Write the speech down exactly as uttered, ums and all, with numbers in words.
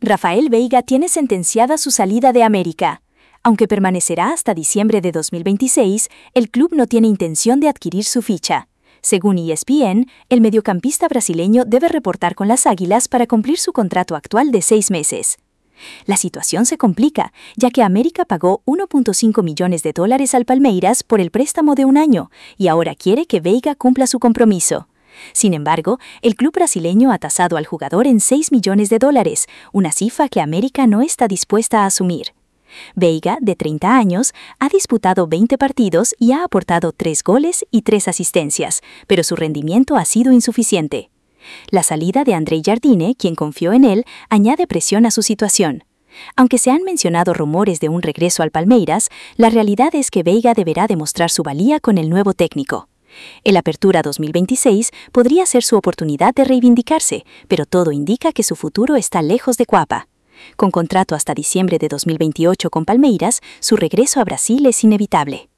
Rafael Veiga tiene sentenciada su salida de América. Aunque permanecerá hasta diciembre de dos mil veintiséis, el club no tiene intención de adquirir su ficha. Según E S P N, el mediocampista brasileño debe reportar con las Águilas para cumplir su contrato actual de seis meses. La situación se complica, ya que América pagó uno punto cinco millones de dólares al Palmeiras por el préstamo de un año y ahora quiere que Veiga cumpla su compromiso. Sin embargo, el club brasileño ha tasado al jugador en seis millones de dólares, una cifra que América no está dispuesta a asumir. Veiga, de treinta años, ha disputado veinte partidos y ha aportado tres goles y tres asistencias, pero su rendimiento ha sido insuficiente. La salida de André Jardine, quien confió en él, añade presión a su situación. Aunque se han mencionado rumores de un regreso al Palmeiras, la realidad es que Veiga deberá demostrar su valía con el nuevo técnico. El Apertura dos mil veintiséis podría ser su oportunidad de reivindicarse, pero todo indica que su futuro está lejos de Cuapa. Con contrato hasta diciembre de dos mil veintiocho con Palmeiras, su regreso a Brasil es inevitable.